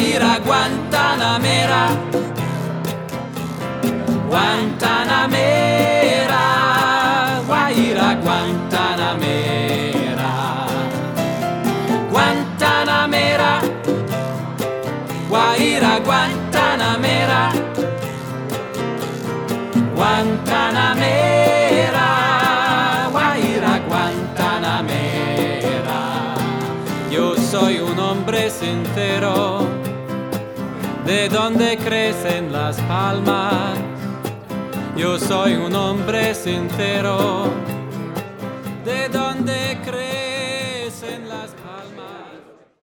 Guaira, Guantanamera, Guantanamera, Guaira, Guantanamera, Guantanamera, Guaira, Guantanamera, Guantanamera, Guaira, Guantanamera. Yo soy un hombre sincero, de donde crecen las palmas. Yo soy un hombre sincero, de donde crecen